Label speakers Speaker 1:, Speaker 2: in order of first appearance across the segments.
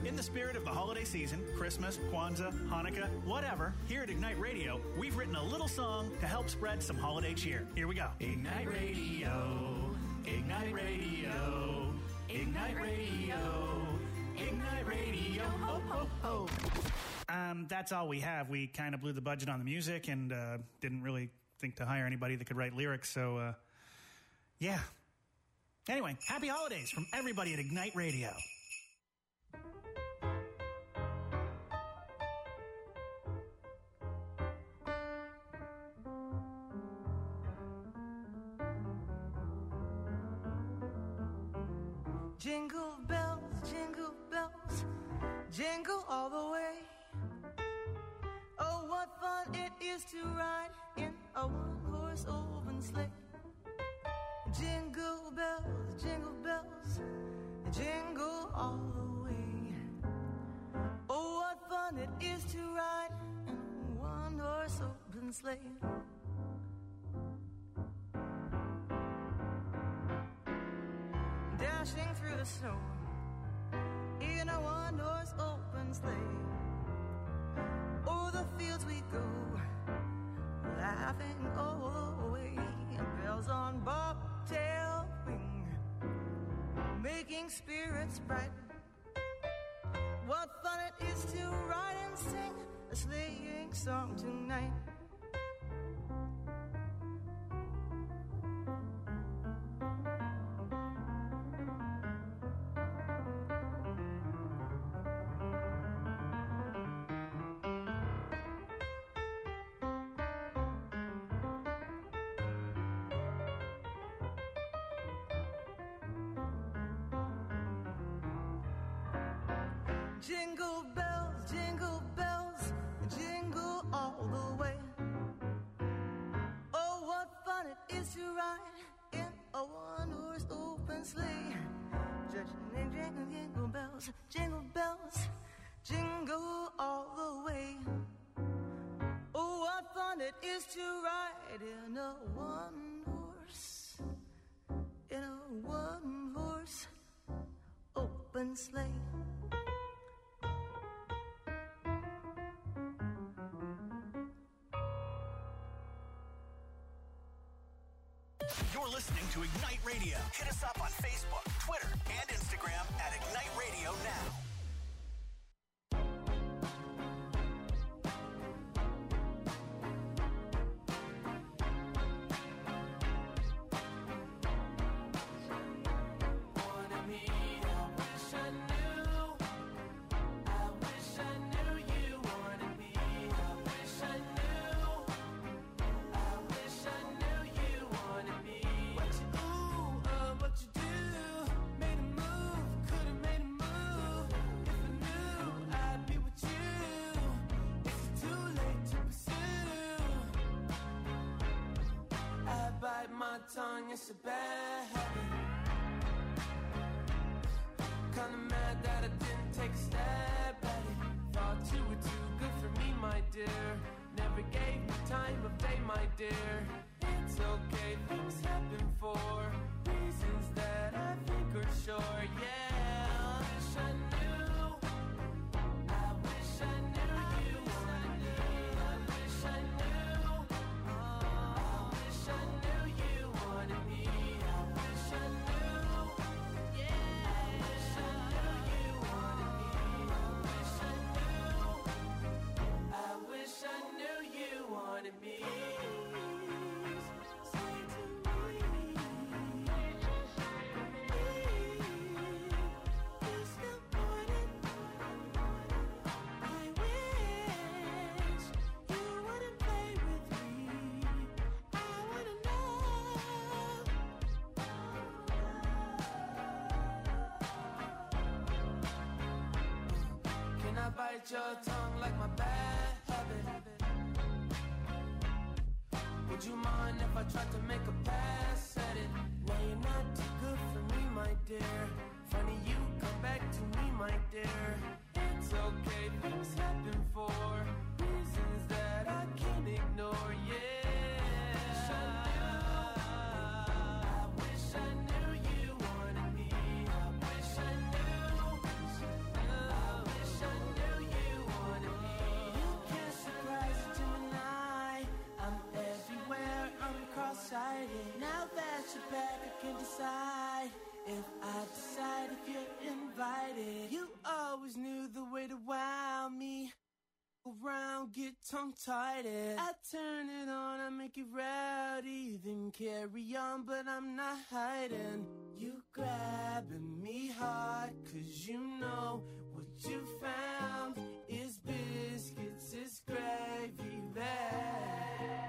Speaker 1: In the spirit of the holiday season, Christmas, Kwanzaa, Hanukkah, whatever, here at Ignite Radio, we've written a little song to help spread some holiday cheer. Here we go. Ignite Radio, Ignite Radio, Ignite Radio, Ignite Radio, ho, ho, ho. That's all we have. We kind of blew the budget on the music and didn't really think to hire anybody that could write lyrics, so, yeah. Anyway, happy holidays from everybody at Ignite Radio.
Speaker 2: Jingle bells, jingle all the way. Oh, what fun it is to ride in a one-horse open sleigh. Jingle bells, jingle all the way. Oh, what fun it is to ride in a one-horse open sleigh. Dashing through the snow in a one-horse open sleigh. O'er the fields we go, laughing all the way. Bells on bobtail ring, making spirits bright. What fun it is to ride and sing a sleighing song tonight. Jingle bells, jingle all the way. Oh, what fun it is to ride in a one-horse open sleigh.
Speaker 1: You're listening to Ignite Radio. Hit us up on Facebook, Twitter, and Instagram at Ignite Radio Now.
Speaker 3: Tongue, it's a bad habit. Kinda mad that I didn't take a stab at it. Thought you were too good for me, my dear. Never gave me time of day, my dear. It's okay, things happen for reasons that I think are sure, yeah. I wish I knew. I wish I knew you wanted me. I wish I knew. I wish I knew you wanted me. I wish I knew. Yeah. I wish I knew you wanted me. I wish I knew you wanted me. Bite your tongue like my bad habit. Would you mind if I tried to make a pass at it? Now you're not too good for me, my dear. Funny you come back to me, my dear. It's okay, things happen for reasons that I can't ignore, yeah. I can't decide if I decide if you're invited. You always knew the way to wow me. Around, get tongue-tied. I turn it on, I make it rowdy. Then carry on, but I'm not hiding. You grabbing me hard, 'cause you know what you found is biscuits, is gravy there.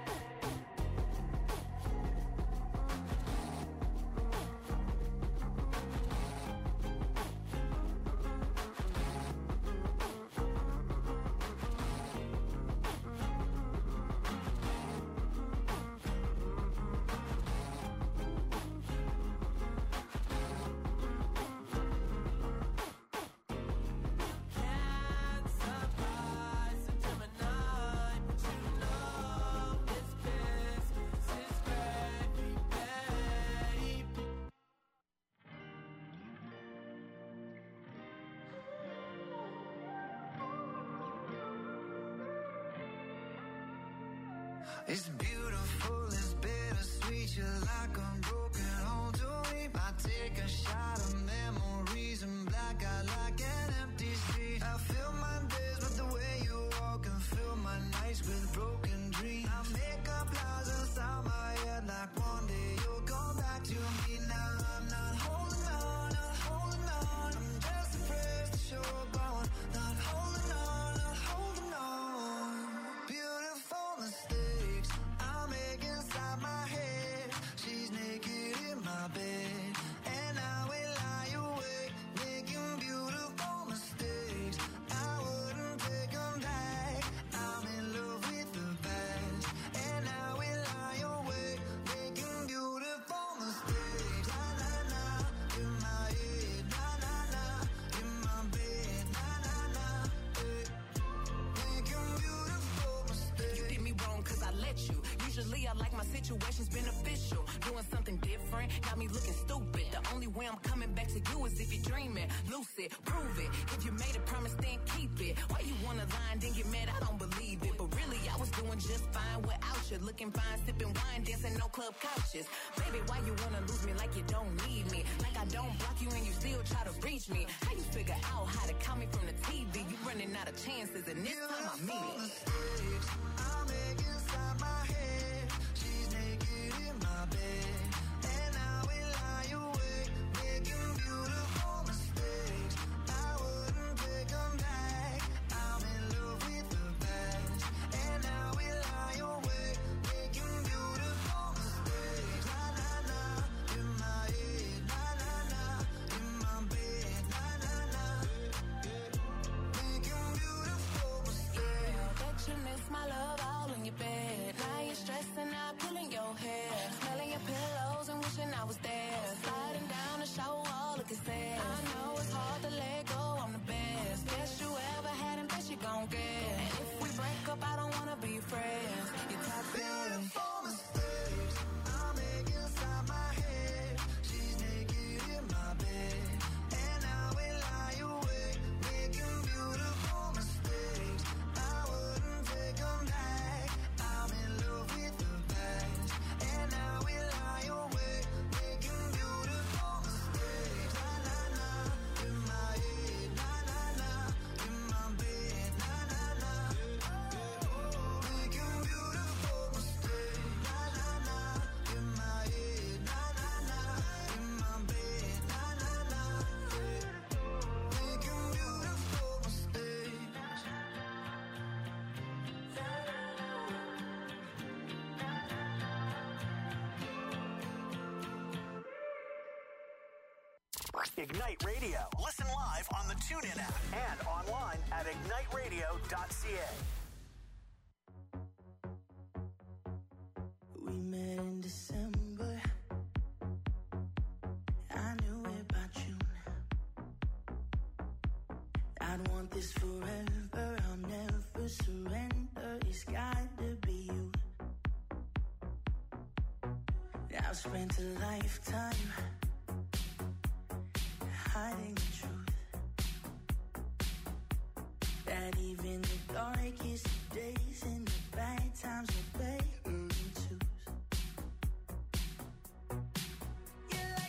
Speaker 4: It's beautiful, it's bittersweet. You're like a broken home to me. I take a shot of memories and black out like an empty street. I fill my days with the way you walk and fill my nights with broken dreams. I make up lies inside my head like one day you'll come back to me. Now I'm not holding on, not holding on. I'm just afraid to show up on. Not holding on, not holding on. Beautiful mistakes I make inside my head. She's naked in my bed, and I will lie awake, making beautiful mistakes. I wouldn't take them back. I'm in love with the past, and I will lie awake, making beautiful mistakes. Na na na, in my head, na na na, in my bed, na na na, making beautiful mistakes.
Speaker 5: You did me wrong 'cause I let you. Usually I like my situations beneficial. Doing something different, got me looking stupid. The only way I'm coming back to you is if you're dreaming. Lucid, prove it. If you made a promise, then keep it. Why you wanna lie and then get mad? I don't believe it. But really, I was doing just fine without you. Looking fine, sipping wine, dancing no club couches. Baby, why you wanna lose me like you don't need me? Like I don't block you and you still try to reach me. How you figure out how to call me from the TV? You running out of chances and this time I mean it.
Speaker 4: Mistakes I make inside my head. She's naked in my bed, and I will lie awake, making beautiful mistakes. I wouldn't take them back. I'm in love with the past, and I will lie awake, making beautiful mistakes. Na na na, in my head, na na na, in my bed, na na na, making beautiful mistakes.
Speaker 5: Bet you miss my love all in your bed. Now you're stressing out, pulling your hair, smelling your pillows and wishing I was there. Sliding down the show, all look at sad. I know it's hard to let go, I'm the best. Best you ever had and best you gon' get. And if we break up, I don't wanna be friends. You top
Speaker 4: Beautiful mistakes I make inside my head. She's naked in my bed, and I will lie awake, making beautiful mistakes. I wouldn't take them back. I'm in love with the past, and I will lie awake, making beautiful mistakes. Na na na, in my head, na na na, in my bed, na na na, making beautiful mistakes. Na na na, in my head, na na na, in my bed, na na na, making beautiful mistakes.
Speaker 1: Ignite Radio. Listen live on the TuneIn app and online at igniteradio.ca.
Speaker 2: We met in December. I knew it by June. I'd want this forever. I'll never surrender. It's got to be you. I've spent a lifetime hiding the truth. That even the darkest days and the bad times are better than twos. You're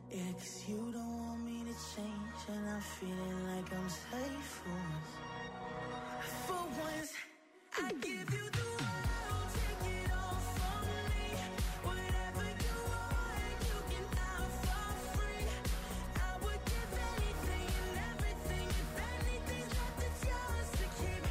Speaker 6: Yeah, 'cause you don't want me to change, and I'm feeling like I'm safe for once. For once, I give you the world, take it all from me. Whatever you want, you can have for free. I would give anything and everything, if anything's left, it's yours to keep.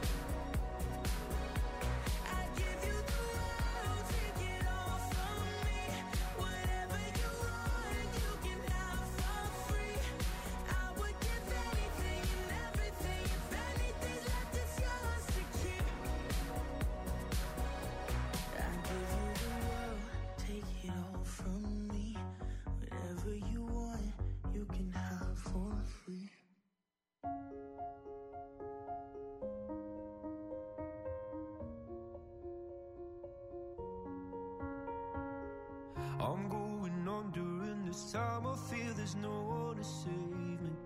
Speaker 6: I give you the world, take it all from me. Whatever you want, you can have for free. I would give anything and everything, if anything's left, it's yours to keep. I give you the world, take it all from me. Whatever you want, you can have for free.
Speaker 3: I'm going on during this time. I feel there's no one to save me.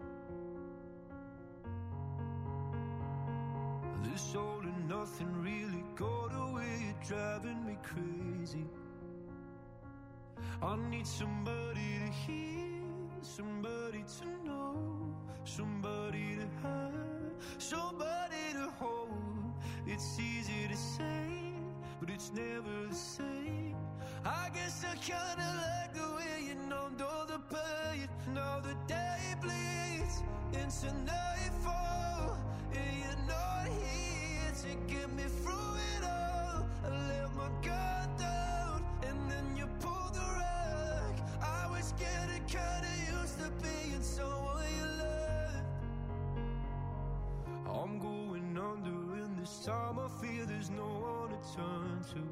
Speaker 3: This all and nothing really got away. You're driving me crazy. I need somebody to hear, somebody to know, somebody to have, somebody to hold. It's easy to say, but it's never the same. I guess I kinda like the way you numbed all the pain. Now the day bleeds into nightfall, and you're not here to get me through it all. I let my guard down, and then you pulled the rug. I was getting kinda used to being someone you loved. I'm going under, and this time I feel there's no one to turn to.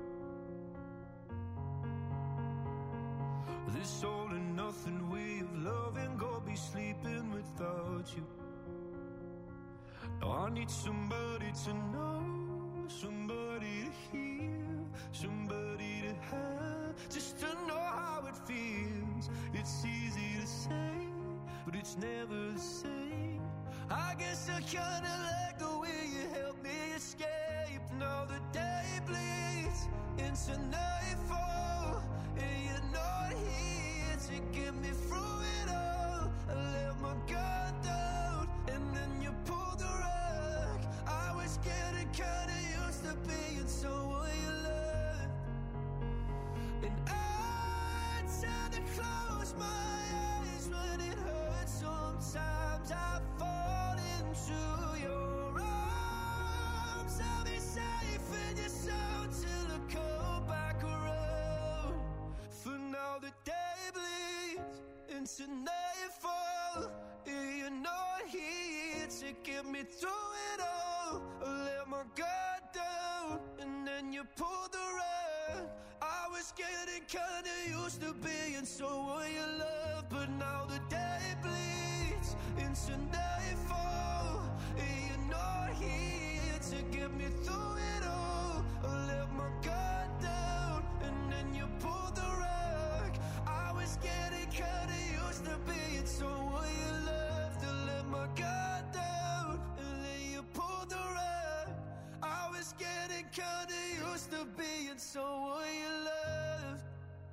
Speaker 3: This all and nothing way of loving, go be sleeping without you. Now I need somebody to know, somebody to hear, somebody to have, just to know how it feels. It's easy to say, but it's never the same. I guess I kinda like the way you help me escape. Now the day bleeds into nightfall, and you're not here to get me through it all. I let my guard down, and then you pulled the rug. I was getting kinda used to being someone you loved. And I tend to close my eyes when it hurts. Sometimes I fall into your arms. I'll be safe in your soul till I come back around. For now the day bleeds into nightfall, and you're not here to get me through it all. I let my guard down, and then you pulled the rug. I was getting kinda used to being someone you love, but now the day bleeds into nightfall, and you're not here to get me through it all. I let my guard down, and then you pulled the rug. I was getting kinda used to being someone you loved. I let my guard down, and then you pulled the rug. I was getting kinda used to being someone you loved.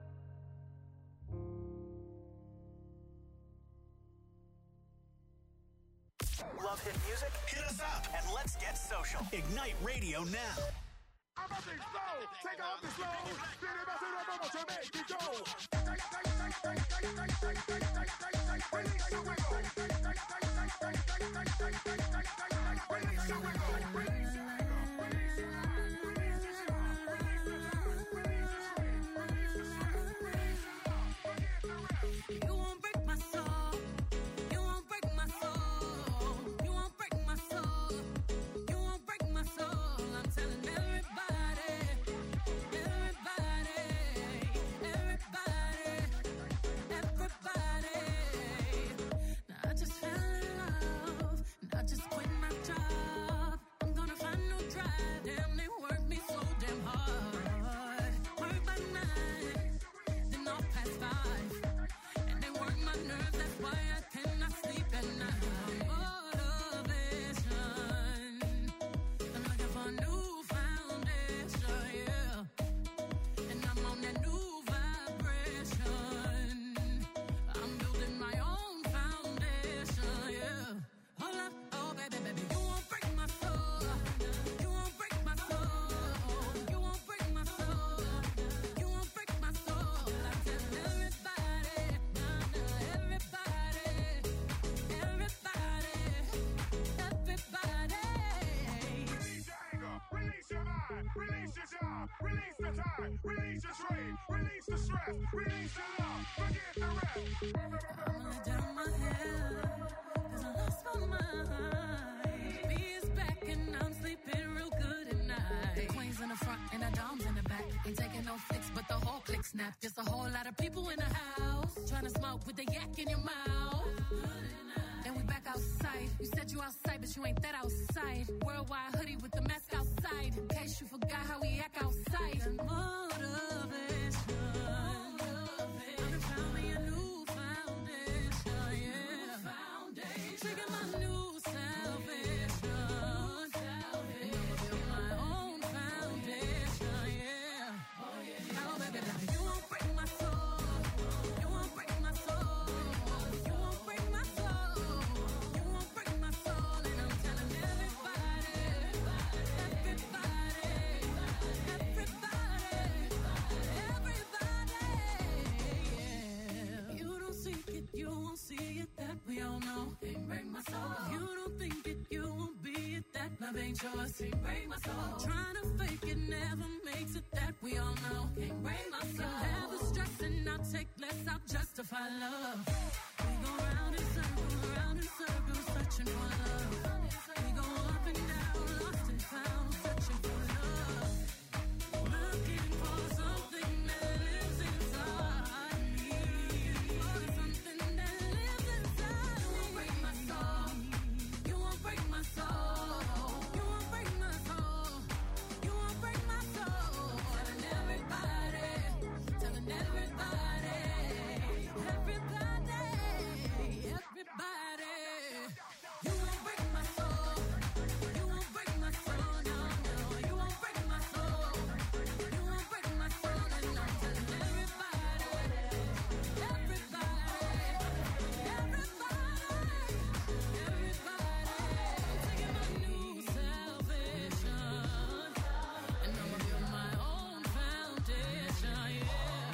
Speaker 1: Love hit music? Hit us up and let's get social. Ignite Radio now.
Speaker 7: I'm up and slow, take off the slow, spin it, bust it up, to make it go. Release your wiggle. Release your wiggle. Release your
Speaker 6: You won't break my soul. You won't break my soul. You won't break my soul. You won't break my soul. I'm telling everybody, everybody, everybody, everybody. Now I just fell in love. And I just quit my job.
Speaker 7: Release the love. Forget the rest.
Speaker 6: I'ma lay down my head, 'cause I lost my mind. B is back and I'm sleeping real good at night. The queen's in the front and the dom's in the back. Ain't taking no flicks, but the whole click snap. Just a whole lot of people in the house, trying to smoke with the yak in your mouth. And we back outside. You said you outside, but you ain't that outside. Worldwide hoodie with the mask outside, in case you forgot how we act outside. And motivation. I found me a new foundation, yeah. Trigger my new salvation. And I'ma build my own foundation, yeah. Now, baby, now you won't break my soul. You won't break my soul. You won't break my soul. You won't break my soul. And I'm telling everybody, yeah. You don't seek it, you won't see it, that we all know. Can't break my soul. You don't think it, you won't be it, that love ain't yours. Can't break my soul. Trying to fake it never makes it, that we all know. Can't break my soul. Have the stress and I'll take less, I'll justify love. We go round in circles, searching for love. We go up and down, lost and found, searching for love. Looking for something that lives inside me. For something that lives inside me. You won't break my soul. You won't break my soul. You won't break my soul. You won't break my soul. Telling everybody, telling everybody, everybody, everybody. You won't break my soul. You won't break my soul. No, no. You won't break my soul. You won't break my soul. And I'm telling everybody, everybody, everybody, I'm taking my new salvation, and I'ma build my own foundation, yeah.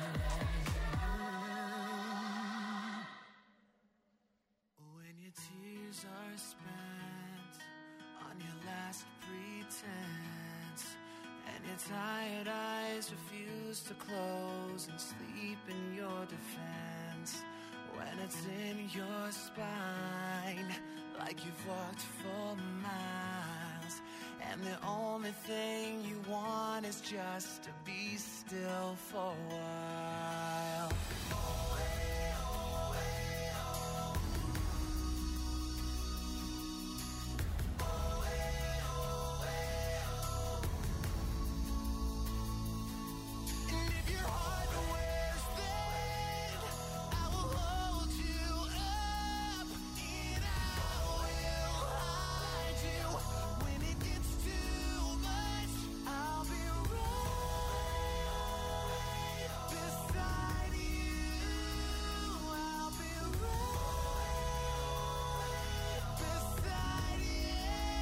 Speaker 3: When your tears are spent on your last pretense, and your tired eyes refuse to close and sleep in your defense, when it's in your spine like you've walked for miles, and the only thing you want is just to be still for a while. And if your heart wears thin, I will hold you up, and I will hide you. When it gets too much, I'll be right beside you. I'll be right beside you.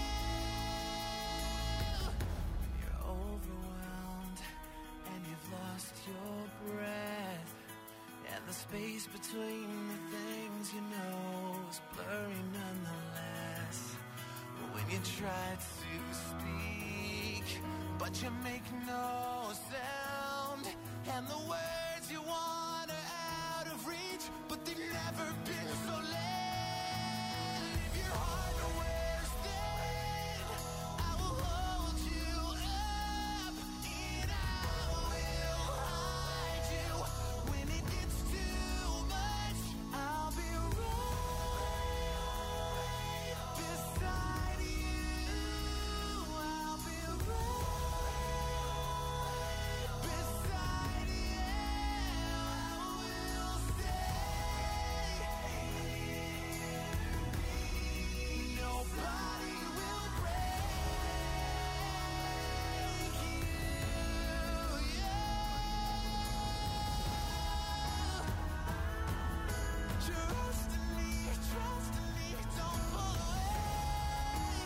Speaker 3: You're overwhelmed and you've lost your breath, and the space between the things you know is blurry nonetheless. When you try to speak, but you make no sound, and the words you want are out of reach, but they've never been so late. If your heart wears thin, I will hold you up, and I will hide you. When it gets too much, I'll be right beside you. I'll be right beside you. I will stay. Nobody will break you. Trust in me, don't pull away.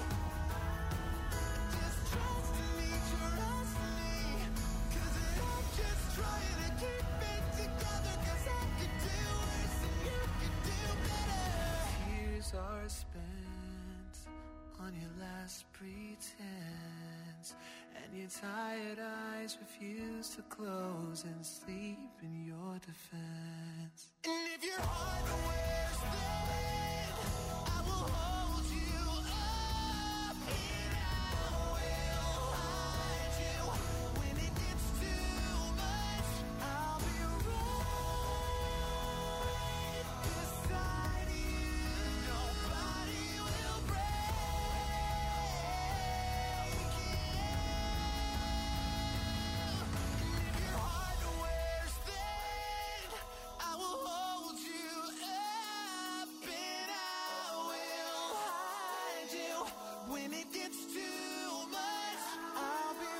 Speaker 3: Just trust in me, 'cause I'm just trying to keep it together, 'cause I could do worse and you could do better. Tears are spent on your last pretense, and your tired eyes refuse to close and sleep in your defense. And if your heart wears thin, I will hold you up, and I will hide you. When it gets too much, I'll be right beside you. Nobody will break you. And if your heart wears thin, I will hold you up, and I will hide you. When it gets too much, I'll be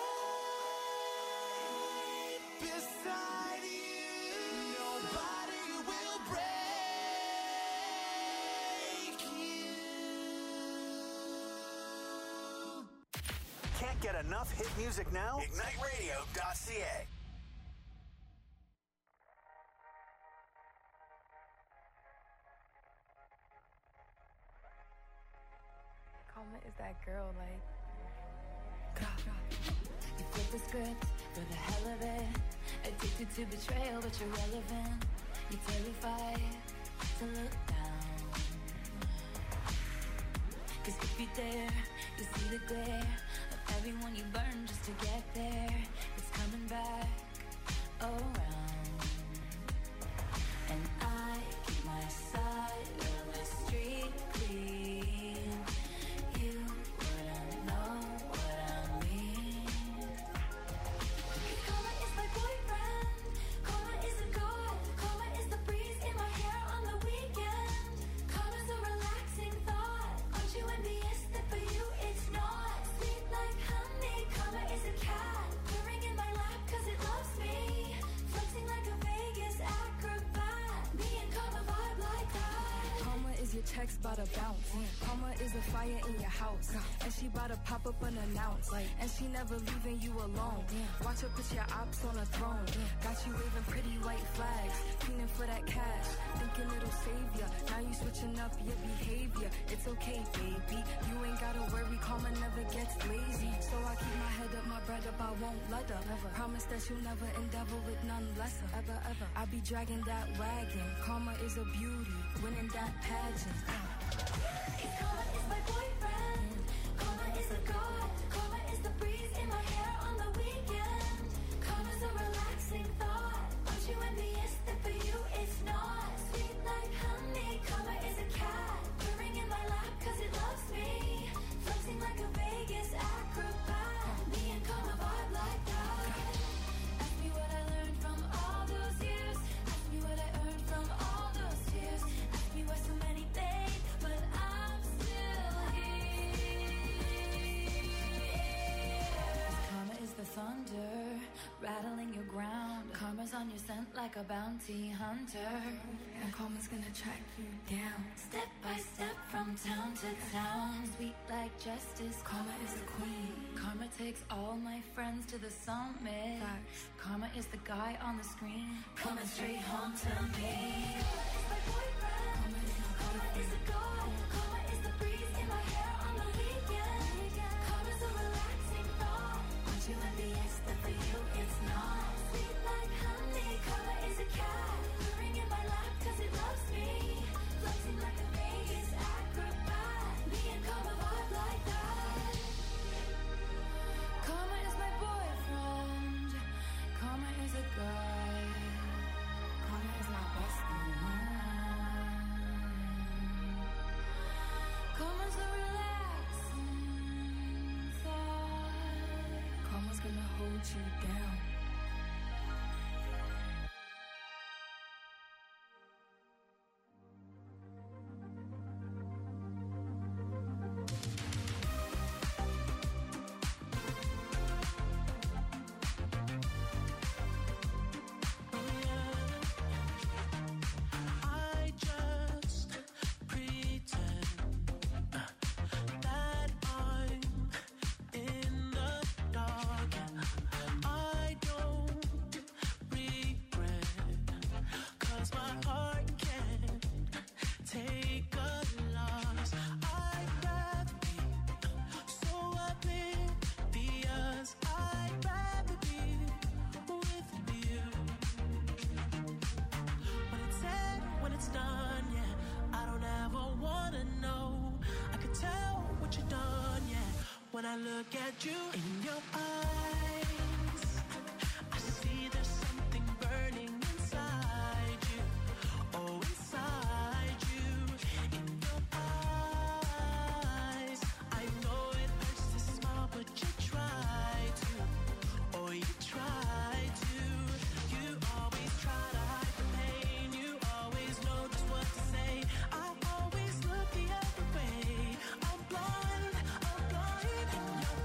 Speaker 3: right beside you. Nobody will break you.
Speaker 1: Can't get enough hit music now? IgniteRadio.ca.
Speaker 8: Karma is that girl, like.
Speaker 9: You flip the script for the hell of it. Addicted to betrayal, but you're relevant. You're terrified to look down. Cause if you dare, you see the glare of everyone you burn just to get there. It's coming back around. And I keep my side of the street clean. You wouldn't know what I mean. Karma is my boyfriend. Karma is a god. Karma is the breeze in my hair on the weekend. Karma's a relaxing thought. Aren't you envious that for you it's not? Sweet like honey. Karma is a cat purring in my lap cause it loves me. Flexing like a Vegas acrobat. Me and Karma vibe like that.
Speaker 8: Karma is your text bout to bounce. Karma is a fire in your house. And she bout to pop up unannounced. And she never leaving you alone. Watch her put your ops on a throne. Got you waving pretty white flags. Feeling for that cash. Thinking it'll save ya. Now you switching up your behavior. It's okay, baby. You ain't gotta worry. Karma never gets lazy. So I keep my head up, my bread up. I won't let her. Promise that you'll never endeavor with none lesser. Ever. I be dragging that wagon. Karma is a beauty. Winning that pageant.
Speaker 9: Karma is my boyfriend. Karma is a god. Karma is the breeze in my hair on the weekend. Karma's a relaxing thought. Aren't you envious that for you it's not? Sweet like honey. Karma is a cat purring in my lap cause it loves me. Flexing like a Vegas acrobat. Me and Karma vibe like that. Ask me what I learned from all those years. Ask me what I earned from all those tears. Ask me why so many fade, but I'm still here. Karma is the thunder rattling your ground. Karma's on your scent like a bounty hunter.
Speaker 8: And karma's gonna track you down.
Speaker 9: Step by step from town to town. Sweet like justice. Karma is a queen. Karma takes all my friends to the summit. Karma is the guy on the screen coming straight home to me. Karma is my boyfriend. Karma is a god. Karma is the breeze in my hair on the weekend. Karma's a relaxing thought. Aren't you envious that for you it's not? Sweet like honey. Karma is a cat purring in my lap cause it loves me. Flexing like a Vegas acrobat. Me and Karma vibe like that. Karma is my boyfriend. Karma is a guy. Karma is my bestie. Karma's a relaxing thought.
Speaker 8: Karma's gonna hold you down.
Speaker 3: I just pretend that I'm in the dark. I what you done, yeah. When I look at you in your eyes, I see there's something burning inside you. Oh, inside you, in your eyes. I know it hurts to smile, but you try to. Oh, you try to. You always try to hide the pain. You always know just what to say. I always look the other way. I'm blind in your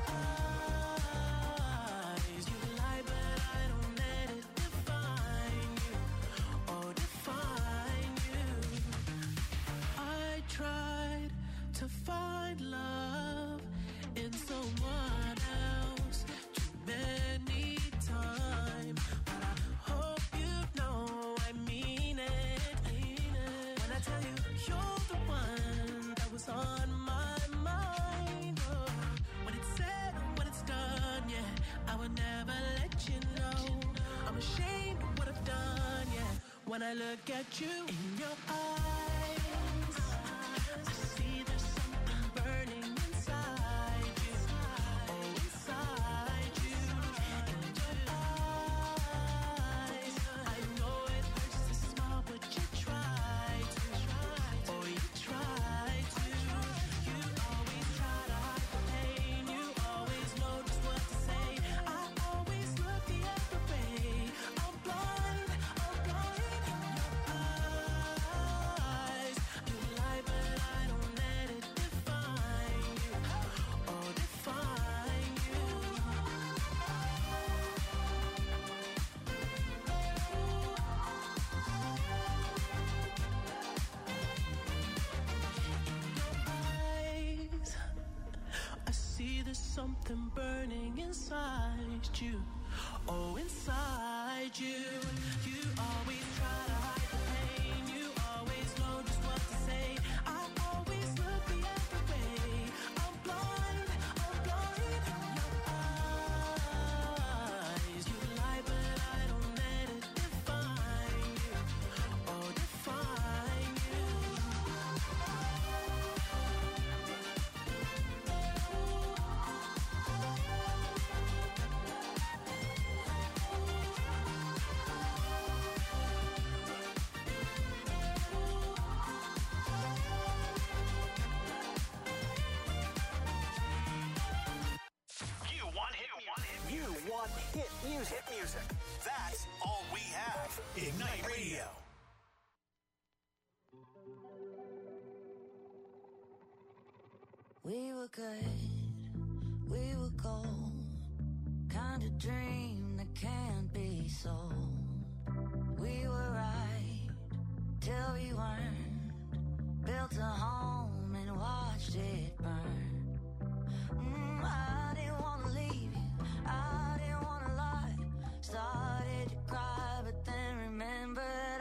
Speaker 3: eyes. You lie, but I don't let it define you. Oh, define you. I tried to find love in someone else too many times, but I hope you know I mean it. When I tell you you're the one that was on my mind. Oh, when it's said and when it's done, yeah, I would never let you know. I'm ashamed of what I've done, yeah. When I look at you in your eyes, I see there's something burning inside you. Oh, inside you, in your eyes. I know it hurts to smile, but you try to. Oh, you try to. You always try to hide the pain. You always know just what to say. I always look the other way. I'm blind in your eyes. You lie, but I don't let it define you. Oh, define you. Eyes, I see there's something burning inside you. Oh, inside you. You always try to hide the pain. You always know just what to say. I always look the other way. I'm blind in your eyes. You lie, but I don't let it define you. Oh, define you.
Speaker 1: You want hit music. That's all we have. Ignite Radio.
Speaker 6: We were good, we were gold. Kind of dream that can't be sold. We were right till we weren't. Built a home and watched it burn. I didn't want to leave you, I didn't want to lie. Started to cry, but then remembered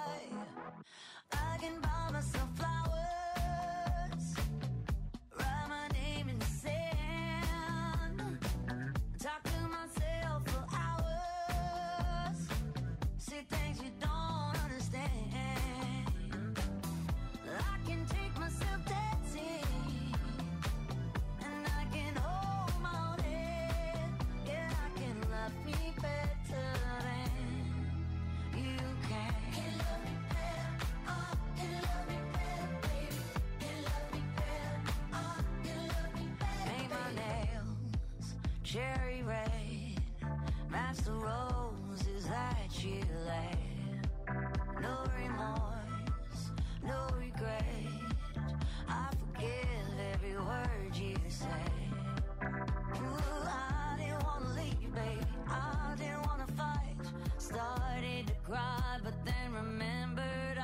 Speaker 6: I can buy myself flowers, write my name in the sand, talk to myself for hours, see things you don't understand. I can take myself dancing, and I can hold my own head. Yeah, I can love me better than you can. Can love me better, can love me better, baby. Can love me better, can love me better. Paint my nails cherry red, match the roses that you laid. No remorse, no regret. I forgive every word you say. Ooh, I didn't want to leave, baby. I didn't want to fight. Started to cry, but then remembered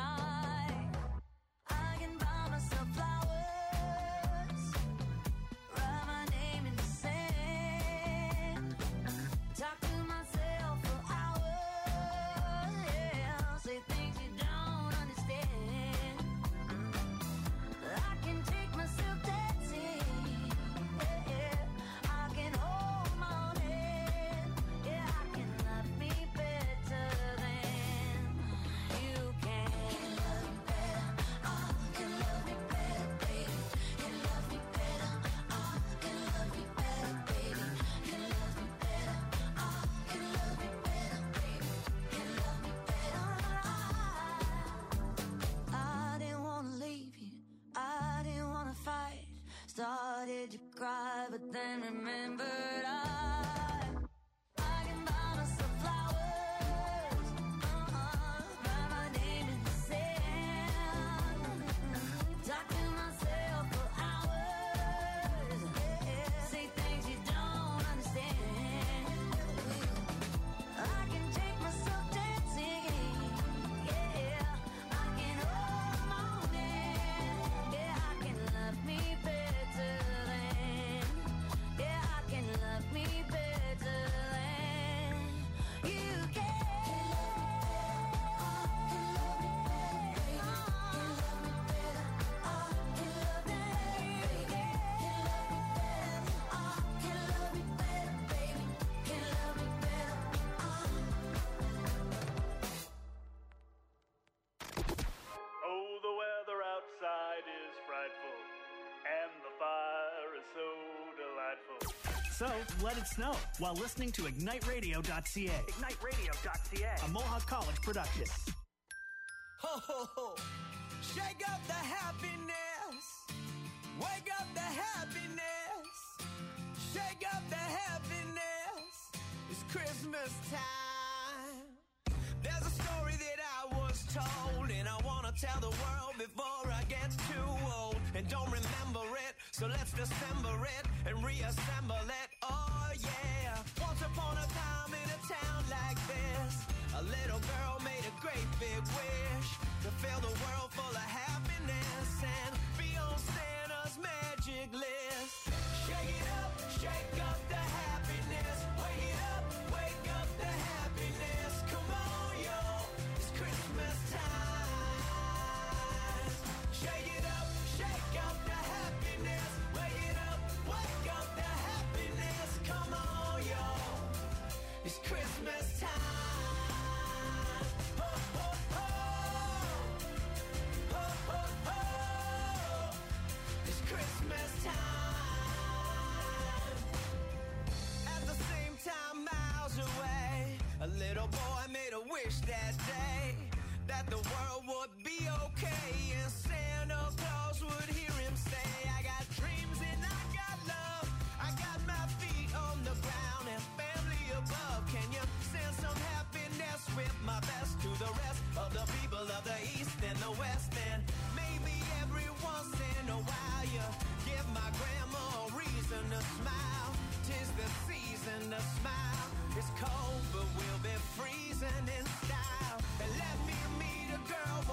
Speaker 6: I can buy myself flowers, write my name in the sand, talk to myself for hours. started to cry, but then remembered I can buy myself flowers, write my name in the sand, talk to myself for hours, say things you don't understand. I can take myself dancing, yeah, I can hold the morning, yeah, I can love me better than, yeah, I can love me better than you can.
Speaker 1: Oh, the weather outside is frightful, and the fire is so delightful. So, let it snow while listening to IgniteRadio.ca. IgniteRadio.ca. A Mohawk College production.
Speaker 3: Ho, ho, ho. Shake up the happiness. Wake up the happiness. Shake up the happiness. It's Christmas time. There's a story that I was told, and I want to tell the world before I get too old. And don't remember it, so let's dissemble it and reassemble it. Oh yeah. Once upon a time in a town like this, a little girl made a great big wish to fill the world full of happiness and be on Santa's magic list. Shake up the happiness. Wake up the happiness. Come on, yo, it's Christmas time. Shake up the happiness. Wake up the happiness. Come on, yo, it's Christmas time. Ho, ho, ho. Ho, ho, ho. It's Christmas time. At the same time, miles away, a little boy made a wish that day that the world would be okay and Santa Claus would hear him say, I got dreams and I got love, I got my feet on the ground and family above. Can you send some happiness with my best to the rest of the people of the East and the West? And maybe every once in a while you give my grandma a reason to smile. 'Tis the season to smile. It's cold, but we'll be freezing in style. And let me meet a girl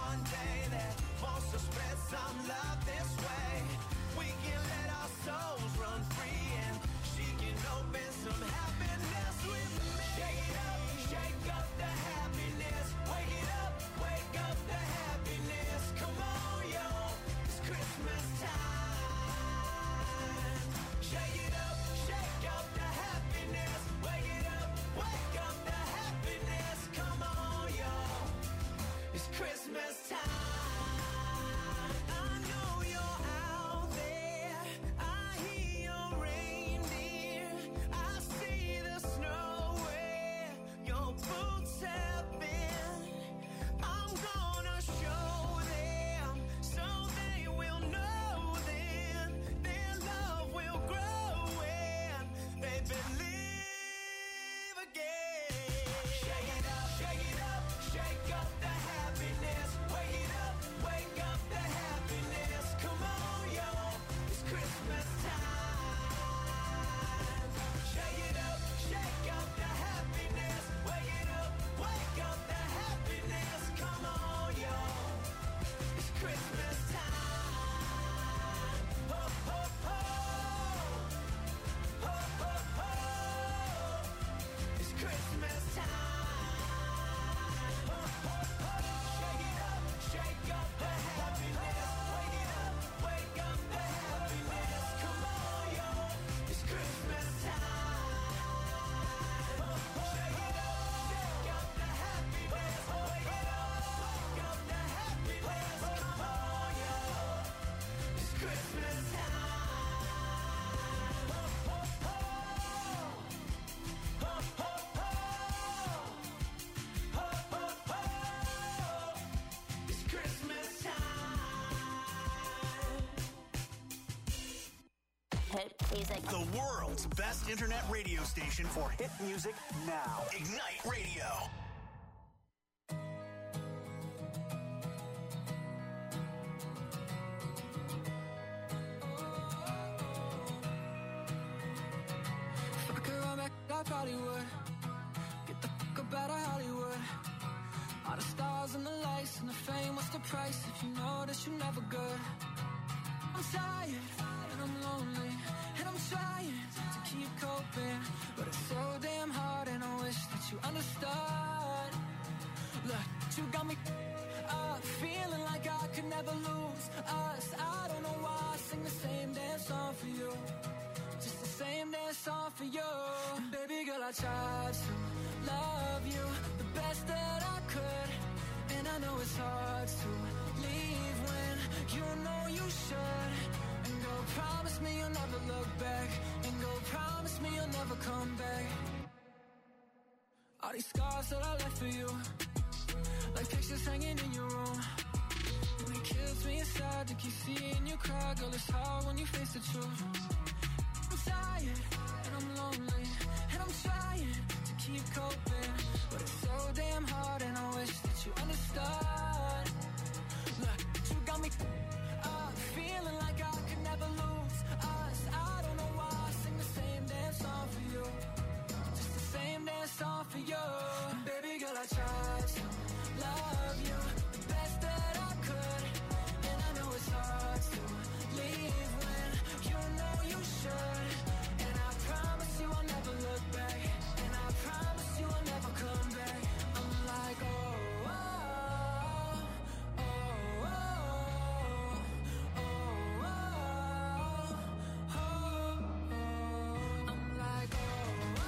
Speaker 10: good music.
Speaker 1: The world's best internet radio station for hit music now. Ignite Radio.
Speaker 3: If I could run back, I probably would. Get the fuck up out of Hollywood. All the stars and the lights and the fame, what's the price if you know that you're never good? I'm tired and I'm lonely and I'm trying to keep coping, but it's so damn hard and I wish that you understood. Look, you got me up, feeling like I could never lose us. I don't know why I sing the same damn song for you, just the same damn song for you. And baby girl, I tried to love you the best that I could, and I know it's hard to leave when you know you should. And go promise me you'll never look back, and go promise me you'll never come back. All these scars that I left for you, like pictures hanging in your room, and it kills me inside to keep seeing you cry. Girl, it's hard when you face the truth. I'm tired and I'm lonely and I'm trying to keep coping, but it's so damn hard and I wish that you understood. Look, you got me up, feeling like I could never lose us. I don't know why I sing the same damn song for you, just the same damn song for you. And baby girl, I tried to love you the best that I could, and I know it's hard to leave when you know you should. And I promise you I'll never look back, and I promise you I'll never come back. I'm like, oh, oh, oh, oh, oh, oh, oh, oh. I'm like, oh,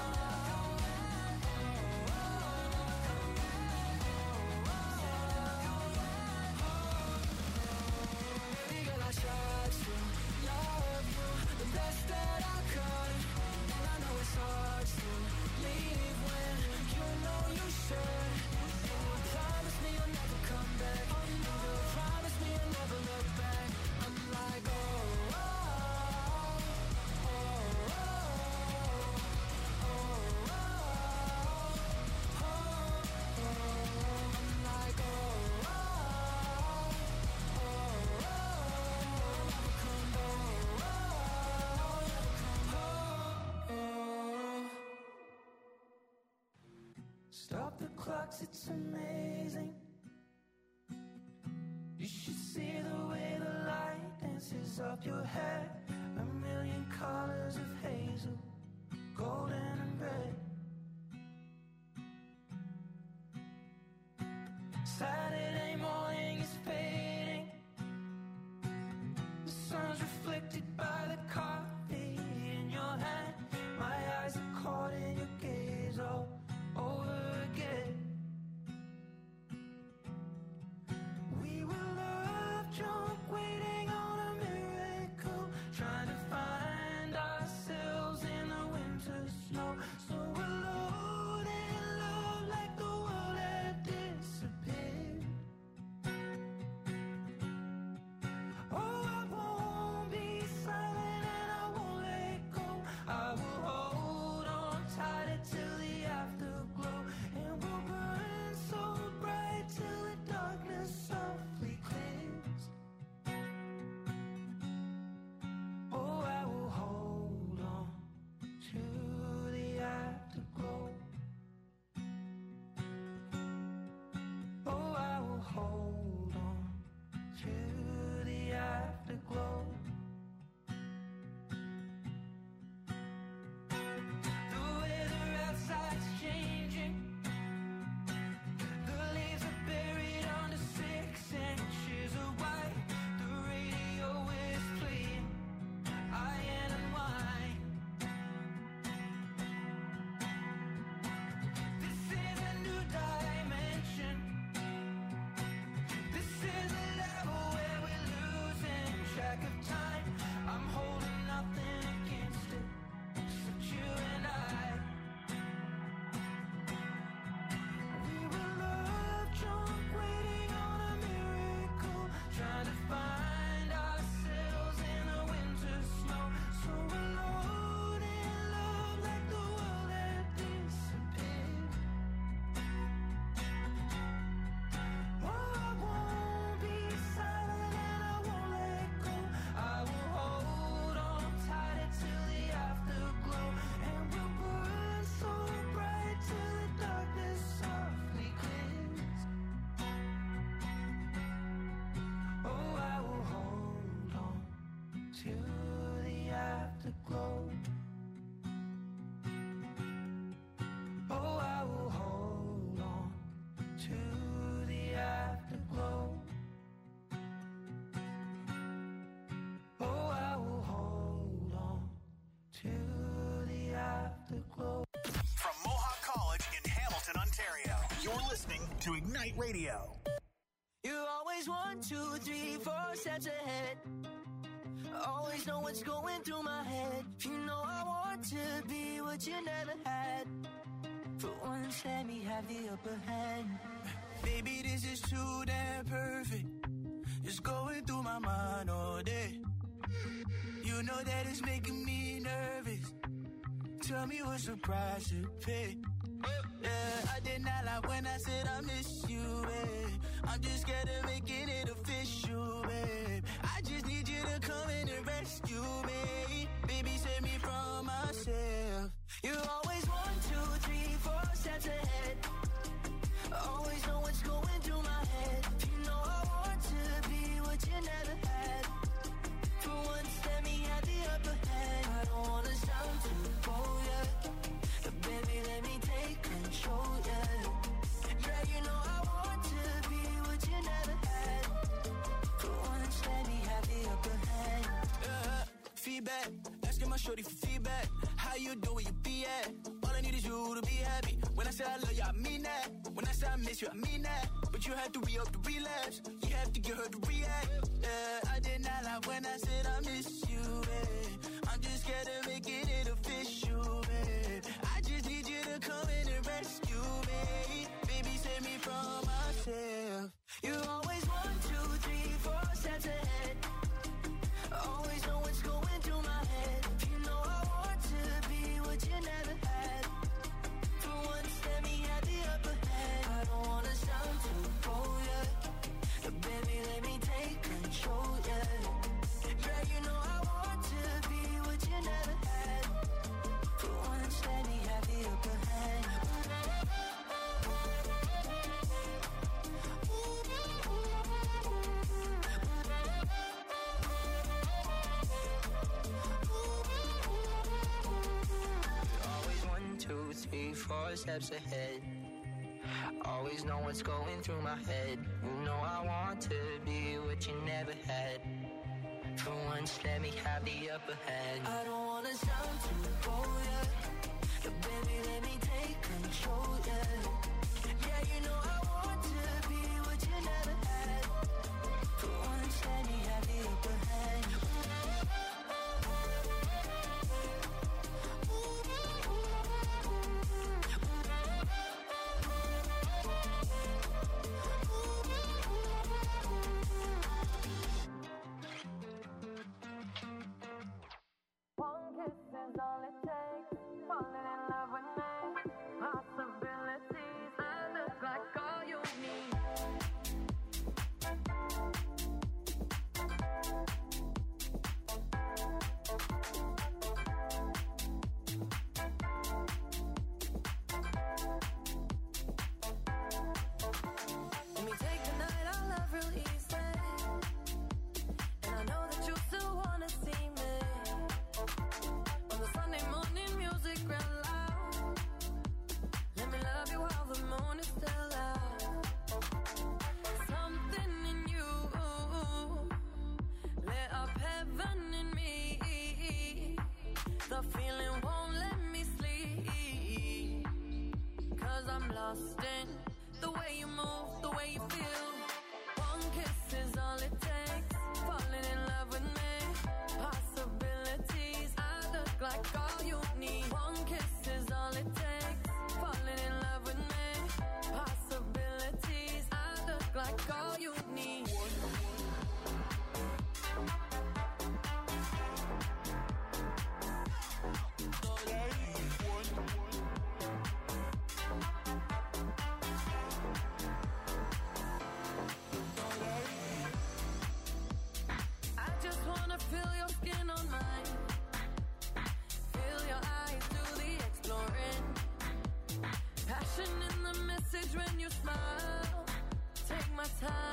Speaker 3: baby girl, I tried to love you the best that I could, and I know it's hard to leave when you know you should. And promise me you'll never come back, and promise me you'll never look back. I'm like, oh, oh, oh, oh, oh, oh, oh, oh. I'm like, oh, oh, oh, never come back.
Speaker 6: Stop the clocks, it's amazing. You should see the way the light dances up your hair. A million colors of hazel, golden and red. Saturday morning is fading. The sun's reflected by the coffee in your hand. My eyes are caught in your gaze all over again. We were love drunk, waiting on a miracle, trying to find ourselves in the winter snow. So alone in love, like the world had disappeared. Oh, I won't be afterglow. Oh, I will hold on to the afterglow. Oh, I will hold on to the afterglow.
Speaker 1: From Mohawk College in Hamilton, Ontario, you're listening to Ignite Radio.
Speaker 6: You're always 1, 2, 3, 4 steps ahead. Always know what's going through my head. You know I want to be what you never had. For once, let me have the upper hand. Baby, this is too damn perfect. It's going through my mind all day. You know that it's making me nervous. Tell me what's the price to pay. Yeah, I did not lie when I said I miss you, babe. I'm just scared of making it official, babe. I just need you to come in and rescue me. Baby, save me from myself. You're always 1, 2, 3, 4 steps ahead. Always know what's going through my head. You know I want to be what you never had. For once, let me have the upper hand. I don't wanna sound too bold, yeah. But baby, let me take control, yeah. Yeah, you know I want to be what you never had. For once, let me have the upper hand. Feedback, asking my shorty for feedback. How you doing, where you be at? All I need is you to be happy. When I say I love you, I mean that. When I say I miss you, I mean that. But you have to re-up the relapse. You have to get her to react. Yeah, I did not lie when I said I miss you, babe. I'm just scared of making it official, babe. I just need you to come in and rescue me. Baby, save me from myself. You're always 1, 2, 3, 4 steps ahead. Always know what's going through my head. You know I want to be what you never had. For once, let me have the upper hand. I don't wanna sound too bold, yeah. But baby, let me take control, yeah. Yeah, you know I want to be what you never had. For once, let me have the upper hand. Always 1, 2, 3, 4 steps ahead. Always know what's going through my head. You know I want to be what you never had. For once, let me have the upper hand. I don't wanna sound too bold, yeah. But baby, let me take control, yeah. Yeah, you know I want to be what you never had. For once, let me have the upper hand. One kiss is all it takes. Falling in love with me. Possibilities. I look like all you need. Let me take the night I love real easy. And I know that you still wanna see me. On the Sunday morning music real loud. Let me love you while the moon is still out. Something in you lit up heaven in me. The feeling won't let me sleep. 'Cause I'm lost in the way you move, the way you feel. One kiss is all it takes. Falling in love with me. Possibilities. I look like all you need. One kiss is all it takes. Falling in love with me. Possibilities. I look like all you need. I just wanna feel your skin on mine. Feel your eyes do the exploring. Passion in the message when you smile. Take my time.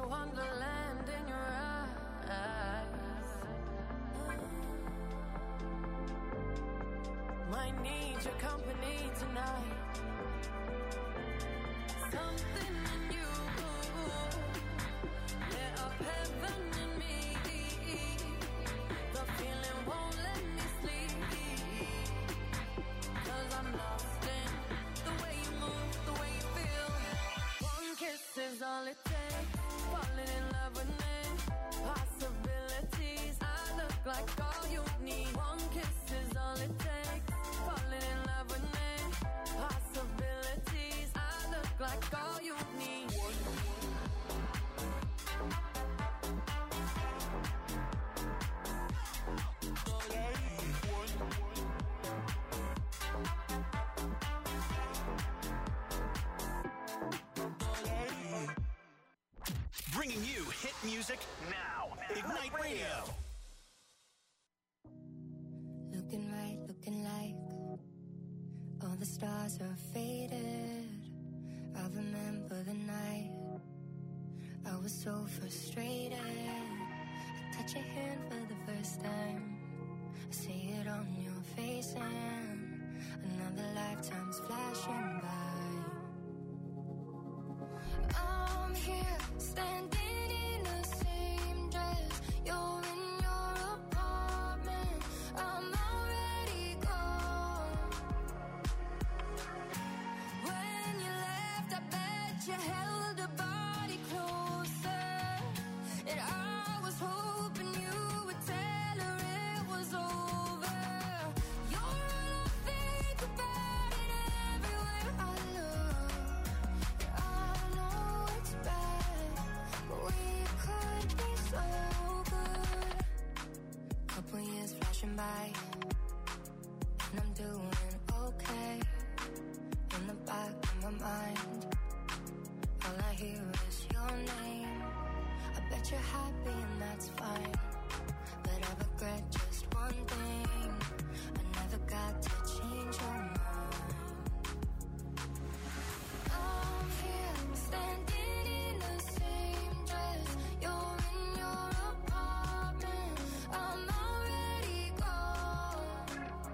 Speaker 3: wonderland in your eyes. Might need your company tonight. Something in you lit up heaven in me. The feeling won't let me sleep, 'cause I'm lost in the way you move, the way you feel. One kiss is all it takes. Falling in love with me. Possibilities. I look like all you need. One kiss is all it takes. Falling in love with me. Possibilities. I look like all you need.
Speaker 1: Bringing you hit music now. Ignite Radio.
Speaker 10: Looking right, looking like all the stars are faded. I remember the night I was so frustrated. I touch your hand for the first time. I see it on your face and another lifetime's flashing by. I'm here, standing in the same dress. You're in your apartment. I'm already gone. When you left, I bet you held a body closer. And I was hoping you would tell her it was over. You're all I think about, and everywhere I look. I know it's bad, but we could be so good. Couple years flashing by, and I'm doing okay. In the back of my mind, all I hear is your name. I bet you're happy and that's fine, but I regret just one thing. I never got to change your mind. I'm here, standing in the same dress. You're in your apartment. I'm already gone.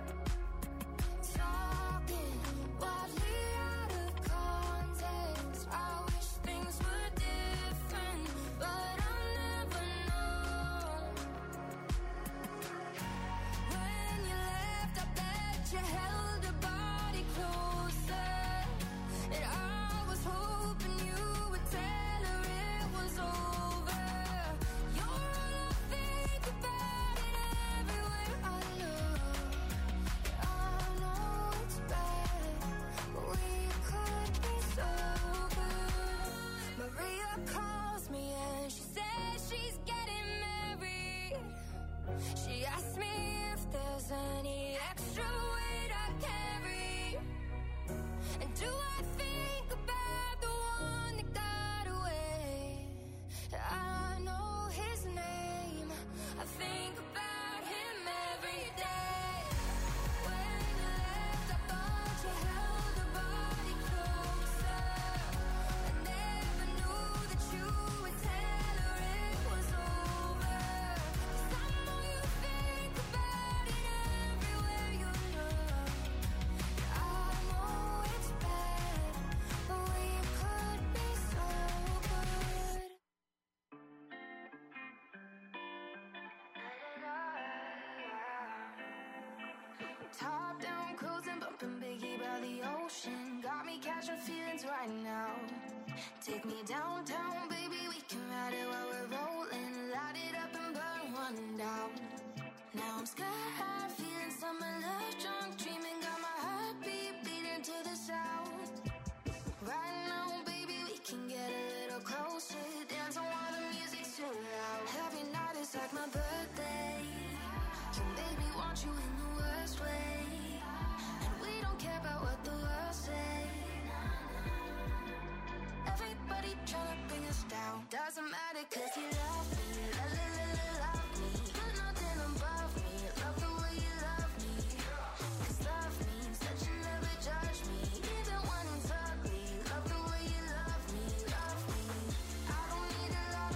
Speaker 10: Talking wildly out of context. I wish things were different, but I'll never know. When you left, I bet you held a body closer. And I was hoping you would tell her it was over. You're all I think about, and everywhere I look. I know it's bad, but we could be so good. Maria calls me and she says she's getting married. She asked me if there's any extra weight I carry. And do I think about the one that got away? I know his name. I think about him every day. When you left, I thought you held a body closer. I never knew that you would tell her it was over. 'Cause I know you think about it everywhere you look. I know it's bad, but we could be so good. Top down, cruising, bumping Biggie by the ocean. Got me catching feelings right now. Take me downtown, baby, we can ride it while we're rolling. Light it up and burn one down. Now I'm sky high, feeling summer love drunk, dreaming, got my heartbeat beating to the sound. Right now, baby, we can get a little closer. Dance on while the music's too loud. Every night is like my birthday. You made me want you in the worst way. And we don't care about what the world say. Everybody tryna bring us down. Doesn't matter 'cause you love me. Love me. You're nothing above me. Love the way you love me. 'Cause love means that you never judge me. Even when it's ugly. Love the way you love me. I don't need a lot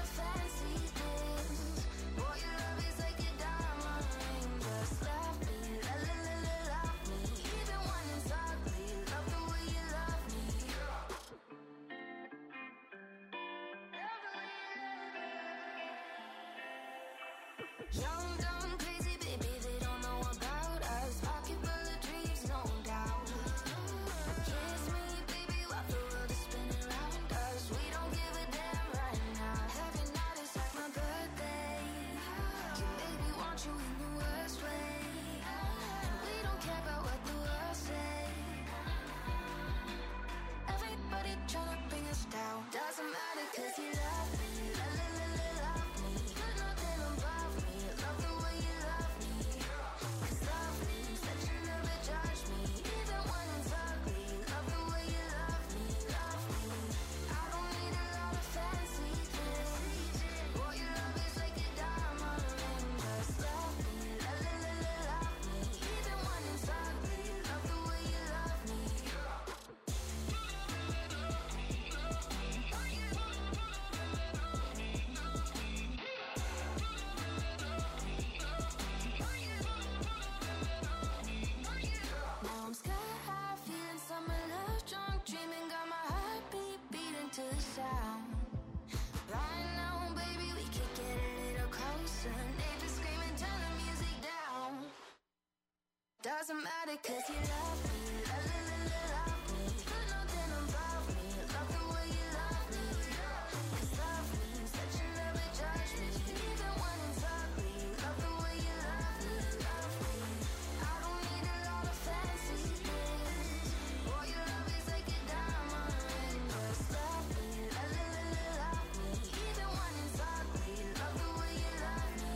Speaker 10: Young, dumb, crazy, baby, they don't know about us. Pocket full of dreams, no doubt. Kiss me, baby, while the world is spinning around us. We don't give a damn right now. Every night is like my birthday. You make me want you in the worst way. And we don't care about what the world say. Everybody tryna bring us down. Doesn't matter 'cause you love me. Love me. You're nothing above me. Love the way you love me. 'Cause love means that you never judge me. Even when it's ugly. Love the way you love me. Love me. I don't need a lot of fancy things. Boy, your love is like a diamond ring. Just love me. Love me. Even when it's ugly. Love the way you love me. Now I'm sky high, feeling summer love, drunk, dreaming, got my heartbeat beating to the sound. Right now, baby, we could get a little closer. Neighbors screaming, turn the music down. Doesn't matter 'cause you love me. Love me. You're nothing above me. Love the way you love me. 'Cause love means that you never judge me. Even when it's ugly. Love the way you love me. Love me. I don't need a lot of fancy things. Boy, your love is like a diamond ring. Just love me. Love me. Even when it's ugly. Love the way you love me.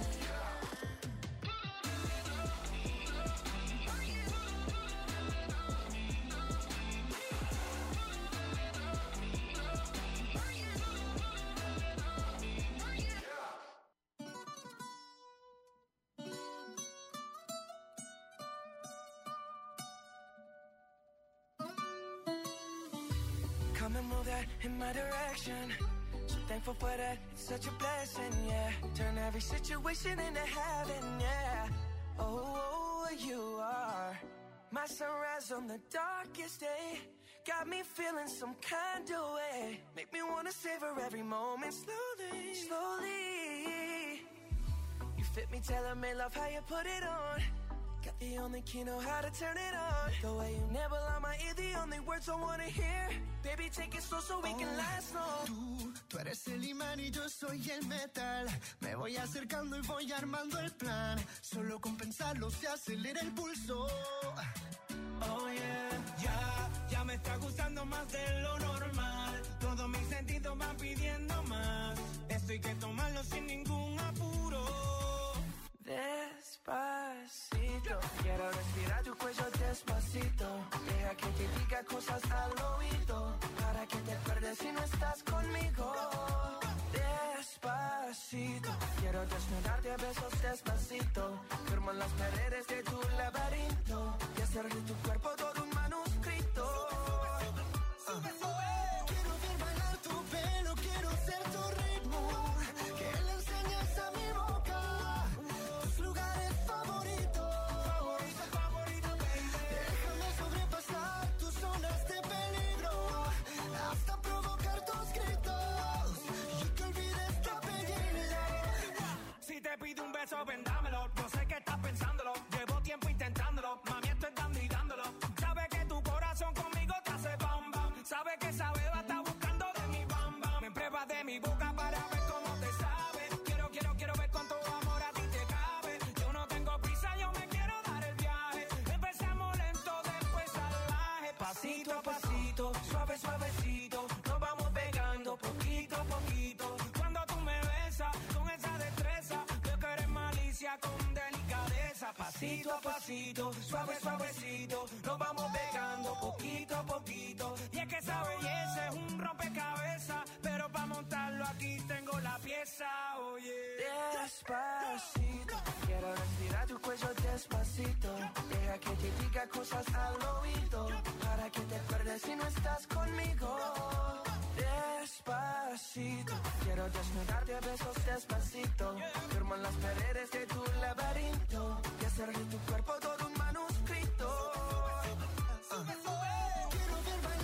Speaker 3: Come and move that in my direction. So thankful for that, it's such a blessing, yeah. Turn every situation into heaven, yeah. Oh, you are my sunrise on the darkest day. Got me feeling some kind of way. Make me wanna savor every moment slowly, slowly. You fit me, telling me love how you put it on. Got the only key, know how to turn it on. The way you nibble on my ear, the only words I wanna hear. Baby, take it slow so we can last long.
Speaker 11: Tú eres el imán y yo soy el metal. Me voy acercando y voy armando el plan. Solo con pensarlo se acelera el pulso.
Speaker 3: Oh yeah, ya me está gustando más de lo normal. Todos mis sentidos van pidiendo más. Esto hay que tomarlo sin ningún apuro. Despacito, quiero respirar tu cuello despacito. Deja que te diga cosas al oído, para que te acuerdes si no estás conmigo. Despacito, quiero desnudarte a besos despacito. Firmo en las paredes de tu laberinto y hacer de tu cuerpo todo un manuscrito.
Speaker 11: Quiero ver bailar tu pelo, quiero ser tu ritmo. Que le enseñes a mi boca tus lugares favoritos. Déjame sobrepasar tus zonas de peligro, hasta provocar tus gritos y que olvides tu apellido.
Speaker 3: Si te pido un beso, vendámelo. Yo sé que estás pensándolo. Llevo tiempo intentándolo. Mami, estoy dando y dándolo. Sabe que tu corazón conmigo te hace bam bam. Sabe que esa beba está buscando de mi bam bam. Me pruebas de mi boca para ver cómo te sabe. Quiero ver cuánto amor a ti te cabe. Yo no tengo prisa, yo me quiero dar el viaje. Empezamos lento, después salvaje. Pasito a pasito, suave, suavecito. Nos vamos pegando poquito a poquito. Cuando tú me besas con esa destreza, yo que eres malicia con delicadeza. Pasito a pasito, suave, suavecito. Nos vamos pegando poquito a poquito. Y es que esa belleza es un rompecabezas, pero para montarlo aquí tengo la pieza, oye. Despacito, quiero respirar tu cuello despacito. Deja que te diga cosas al oído, para que te acuerdes si no estás conmigo. Despacito, quiero desnudarte a besos despacito. Firmo en las paredes de tu laberinto y hacer de tu cuerpo todo un manuscrito.